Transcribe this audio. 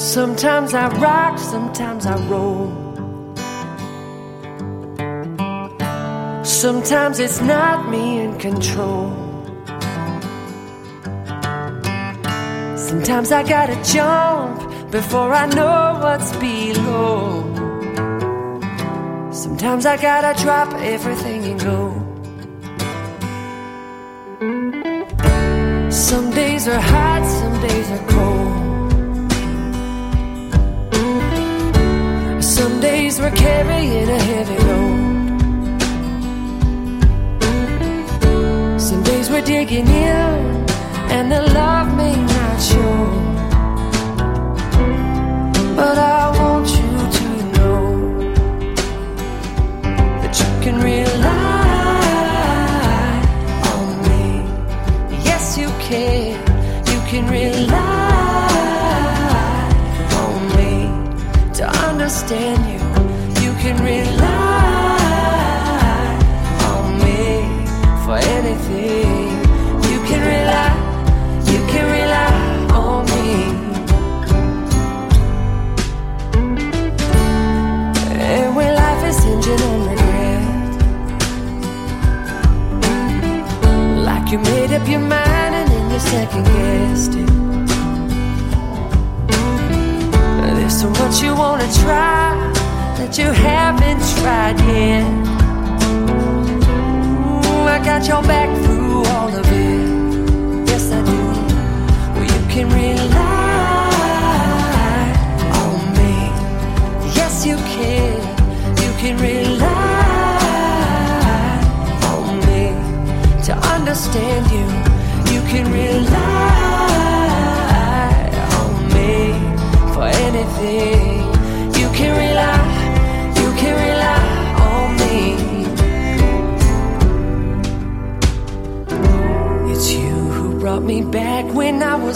Sometimes I rock, sometimes I roll. Sometimes it's not me in control. Sometimes I gotta jump before I know what's below. Sometimes I gotta drop everything and go. Some days are hot, some days are cold. Some days we're carrying a heavy load. Some days we're digging in and the love may not show. But I want you to know that you can rely on me. Yes, you can. You can rely on me to understand you. You can rely on me for anything. You can rely on me. And when life is hinging on regret, like you made up your mind and then you second guessed it. There's so much you wanna try that you haven't tried yet. Ooh, I got your back through all of it. Yes, I do. Well, you can rely on me. Yes, you can. You can rely on me to understand you. You can rely on me for anything. You can rely on me. It's you who brought me back when I was